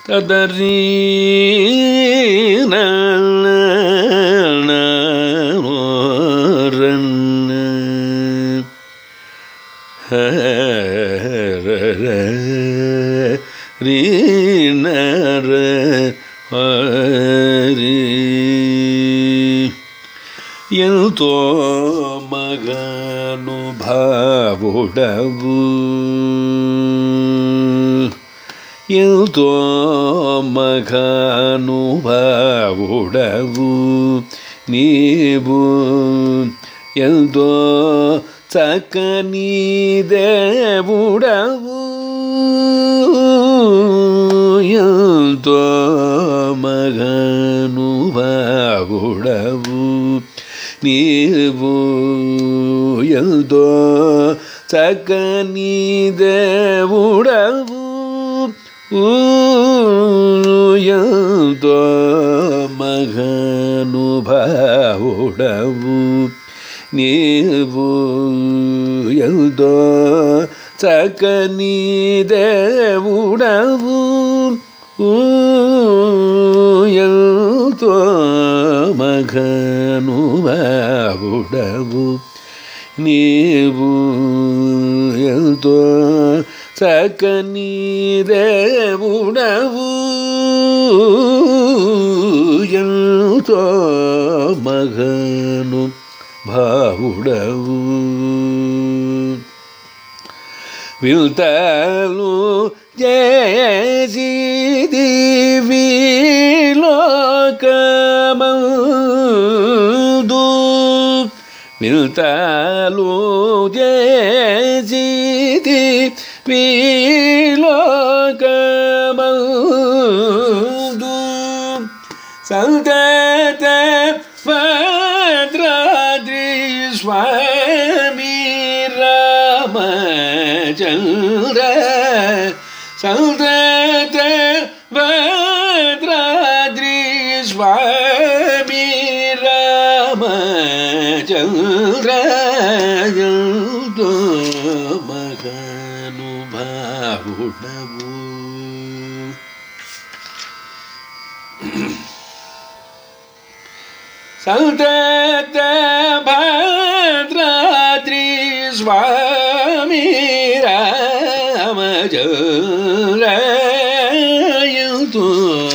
తదరీ ఎంతో మగానుభావుడవు ఎంతో మగానుభావుడవు నీవు ఎంతో చక్కని దేవుడవు ఎంతో మగానుభావుడవు నీవు ఎంతో చక్కని దేవుడవు ఎంతో మహానుభావుడవు నీవు ఎంతో చక్కని దేవుడవు ఎంతో మహానుభావుడవు నీవు ఎంతో చక్కని దేవుడవు ఎంతో మహానుభావుడవు వింతలు చేసి దివిలోకమందు వింతలు చేసి దివిలోకమందు సంతత భద్రాద్రి స్వామి రామచంద్ర సంతత భద్రాద్రి స్వామి రామచంద్ర ఎంతో మహానుభావుడవు సంతత భద్రాద్రి స్వామి రామచంద్ర ఎంతో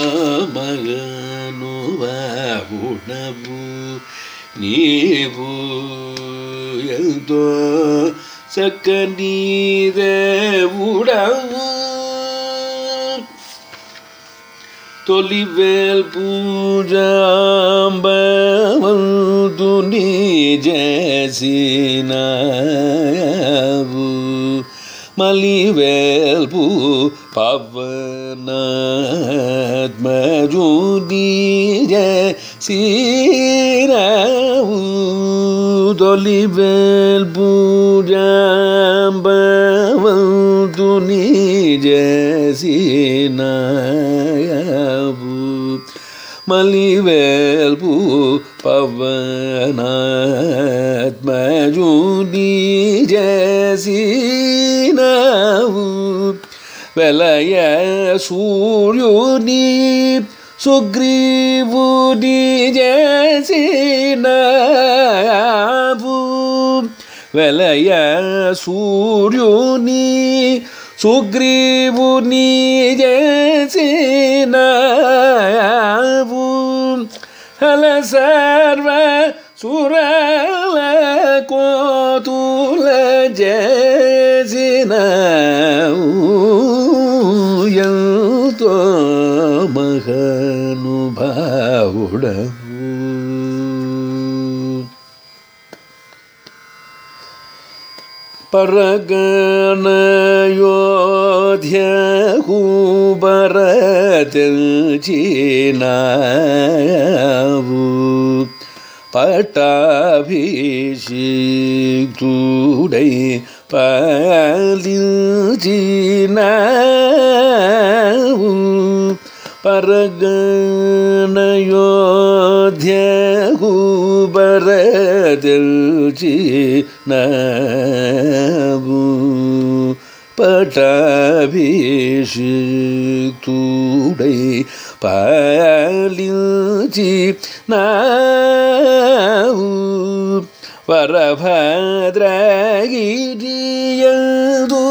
మహానుభావుడవు నీవు ఎంతో చక్కని దేవుడవు తొలివేల్ పూజాంబవంతుని చేసినావు మలివేల్పు పవనాత్మజుని చేసినావు తొలివేల్ పూజాంబవంతుని చేసినావు మలివేల్పు పవనాత్మజుని చేసినావు వెలయ సూర్యుని సుగ్రీవుని చేసినావు వెలయ సూర్యుని సుగ్రీవుని చేసినావు హల సర్వ సురల కోతుల చేసినావు ఎంతో మహానుభావుడవు పరగణయోధ్యకు భరతల్చినావు పట్టాభిషిక్తుడై పాలించినావు పరగణయోధ్యకు భరతల్చినావు పటాభిషిక్తుడై పాలించి నావు వరభద్రగిరియందు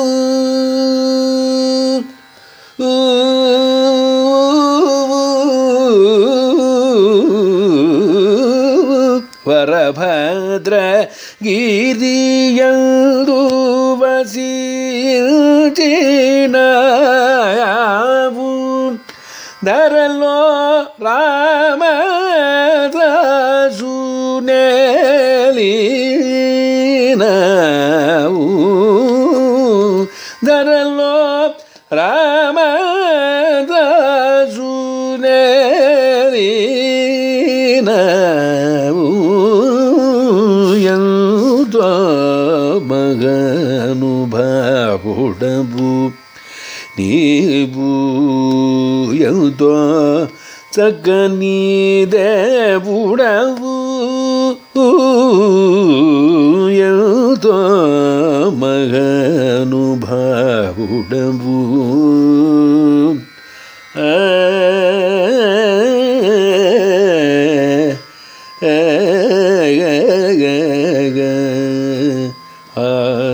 వరభద్రగిరియందు వసించినావు ధరలో రామదాసునేలినావు ధరలో రామదాసునేలినావు ఎంతో మగనుభావుడవు నీవు ఎంతో చక్కని దేవుడవు ఎంతో మగనుభావుడవు ఆ